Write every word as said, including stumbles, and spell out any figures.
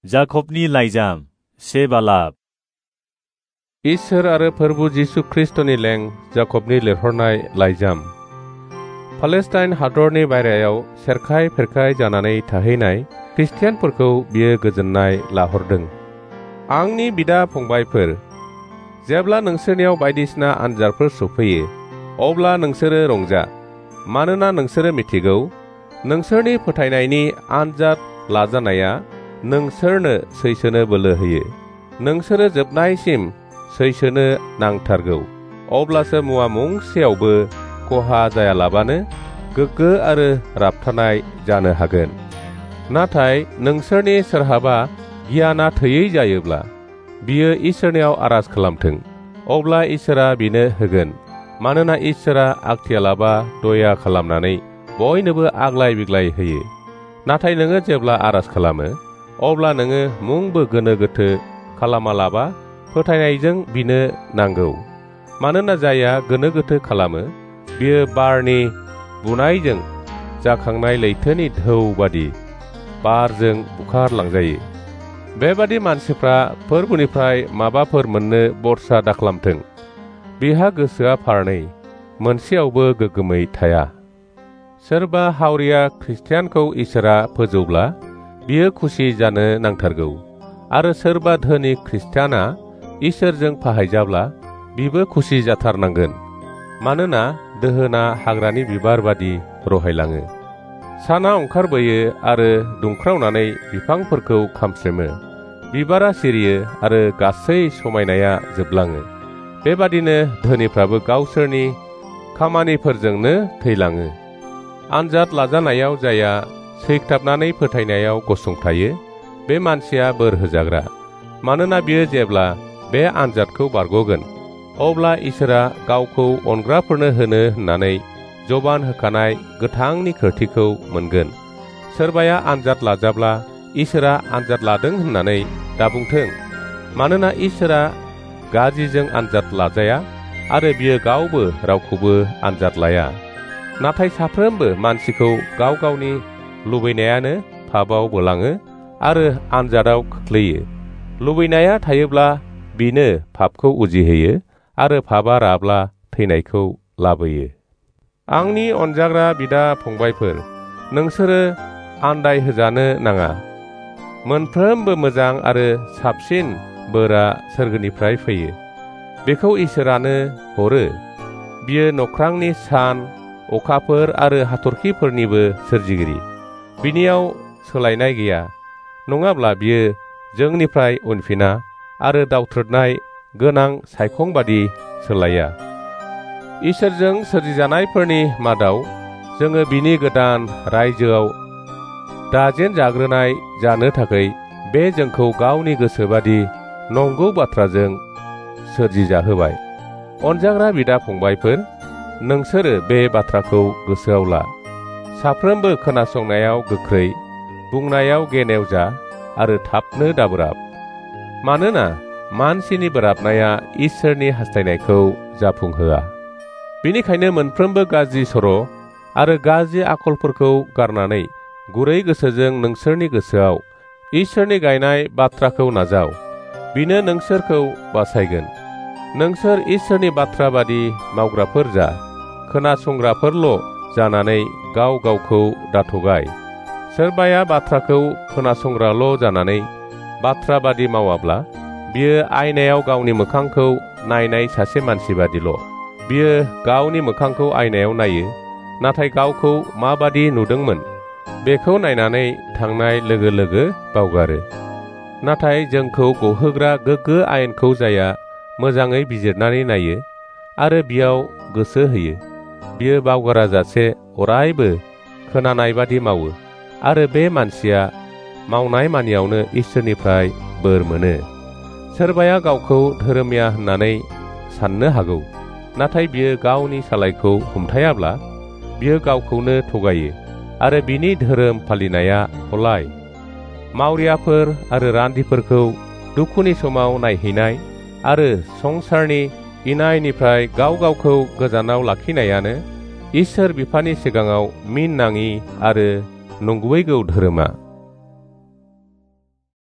जाकबनि लाइजाम से बालाब। इसोर आरो फोरबु जिसु ख्रिस्टनि लें जाकबनि लिरहरनाय लाइजाम। पालेस्टाइन हादरनि बायरायाव सेरखाय फेरखाय जानानै थाहैनाय ख्रिस्टियानफोरखौ बियो गोजोननाय लाहरदों। आंनि बिदा फंबायफोर, जेब्ला नोंसोरनियाव बायदिसिना आनजादफोर सफैयो, अब्ला नोंसोरो रंजा, मानोना नोंसोरो मिथिगौ, नोंसोरनि फोथायनायनि आनजाद लाजानाया नोंसोरनो सैसोनो बोलो होयो। नोंसोरो जोबनायसिम सैसोनो नांथारगौ, अब्लासो मुवा मुंसेयावबो खहा जायालाबानो गोग्गो आरो राबथानाय जानो हागोन। नाथाय नोंसोरनि सोरहाबा गियाना थोयै जायोब्ला बियो इसोरनियाव आरज खालामथों, अब्ला इसोरा बिनो होगोन। मानोना इसोरा आगथियालाबा दया खालामनानै बयनोबो आग्लाय बिग्लाय होयो। नाथाय नोङो जेब्ला आरज खालामो, अब्ला नोङो मुंबो गोनो गोथो खालामालाबा फोथायनायजों बिनो नांगौ। मानोना जायहा गोनो गोथो खालामो, बियो बारनि बुनायजों जाखांनाय लैथोनि ढौ बादि बारजों बुखारलांजायो। बेबादि मानसिफ्रा फोरबुनिफ्राय माबाफोर मोननो बरसा दाखालामथों। बिहा गोसोआ फारनै, मोनसेयावबो गोग्गोमै थाया। सोरबा हावरिया ख्रिस्टियानखौ इसोरा फोजौब्ला बियो खुसि जानो नांथारगौ, आरो सोरबा धोनि ख्रिस्टियाना इसोरजों फाहायजाब्ला बिबो खुसि जाथारनांगोन। मानोना दोहोना हाग्रानि बिबार बादि रहायलाङो। साना ओंखारबोयो आरो दुंख्रावनानै बिफांफोरखौ खामस्रेमो। बिबारा सिरियो आरो गासै समायनाया जोबलाङो। बेबादिनो धोनिफ्राबो गावसोरनि खामानिफोरजोंनो थैलाङो। आनजाद लाजानायाव जाया सैख्ताबनानै फोथायनायाव गसंथायो, बे मानसिया बोर होजाग्रा। मानोना बियो जेब्ला बे आनजादखौ बारग'गोन, अब्ला इसोरा गावखौ अनग्राफोरनो होनो होननानै जबान होखानाय गोथांनि खोरथिखौ मोनगोन। सोरबाया आनजाद लाजाब्ला इसोरा आनजाद लादों होननानै दाबुंथों। मानोना इसोरा गाज्रिजों आनजाद लाजाया, आरो बियो गावबो रावखौबो आनजाद लाया। नाथाय साफ्रोमबो मानसिखौ गाव गावनि लुबैनायानो पापआव बोलाङो आरो आनजादाव खोख्लैयो। लुबैनाया थायोब्ला बिनो पापखौ उजिहोयो, आरो पापआ राब्ला थैनायखौ लाबोयो। आंनि अनजाग्रा बिदा फंबायफोर, नोंसोरो आन्दाय होजानो नाङा। मोनफ्रोमबो मोजां आरो साबसिन बोरा सोरगोनिफ्राय फैयो। बेखौ इसोरानो हरो। बियो नख्रांनि सान, अखाफोर आरो हाथरखिफोरनिबो सोरजिगिरि। बिनियाव सोलायनाय गैया, नङाब्ला बियो जोंनिफ्राय उनफिना आरो दावथ्रोदनाय गोनां सायखं बादि सोलाया। इसोरजों सोरजिजानायफोरनि मादाव जोङो बिनि गोदान रायजोआव दाजेन जाग्रोनाय जानो थाखाय बे जोंखौ गावनि गोसोबादि नंगौ बाथ्राजों सोरजिजाहोबाय। अनजाग्रा बिदा फंबायफोर, नोंसोरो बे बाथ्राखौ गोसोआव ला। साफ्रोमबो खोनासंनायाव गोख्रै, बुंनायाव गेनेव जा, आरो थाबनो दाबोराब। मानोना मानसिनि बोराबनाया इसोरनि हास्थायनायखौ जाफुंहोआ। बेनिखायनो मोनफ्रोमबो गाज्रि सर' आरो गाज्रि आखलफोरखौ गारनानै गुरै गोसोजों नोंसोरनि गोसोआव इसोरनि गायनाय बाथ्राखौ नाजाव। बिनो नोंसोरखौ बासायगोन। नोंसोर इसोरनि बाथ्रा बादि मावग्राफोर जा, खोनासंग्राफोरल' जानानै गाव गावखौ दाथगाय। सोरबाया बाथ्राखौ खोनासंग्राल' जानानै बाथ्रा बादि मावाब्ला बियो आयनायाव गावनि मोखांखौ नायनाय सासे मानसि बादिल'। बियो गावनि मोखांखौ आयनायाव नायो, नाथाय गावखौ माबादि नुदोंमोन बेखौ नायनानै थांनाय लोगो लोगो बावगारो। नाथाय जोंखौ गहोग्रा गोग्गो आयेनखौ जाया मोजाङै बिजिरनानै नायो आरो बियाव गोसो होयो, बियो बावगारा जासे अरायबो खोनानाय बादि मावो, आरो बे मानसिया मावनाय मानियावनो इसोरनिफ्राय बोर मोनो। सोरबाया गावखौ धोरोमिया होननानै साननो हागौ, नाथाय बियो गावनि सालायखौ हमथायाब्ला बियो गावखौनो थगायो, आरो बिनि धोरोम फालिनाया हलाय। मावरियाफोर आरो रान्दिफोरखौ दुखुनि समाव नायहैनाय आरो संसारनि इनायनिफ्राय गाव गावखौ गोजानाव लाखिनायानो इसोर बिफानि सिगाङाव मिन नाङि आरो नंगुबै गौ धोरोमा।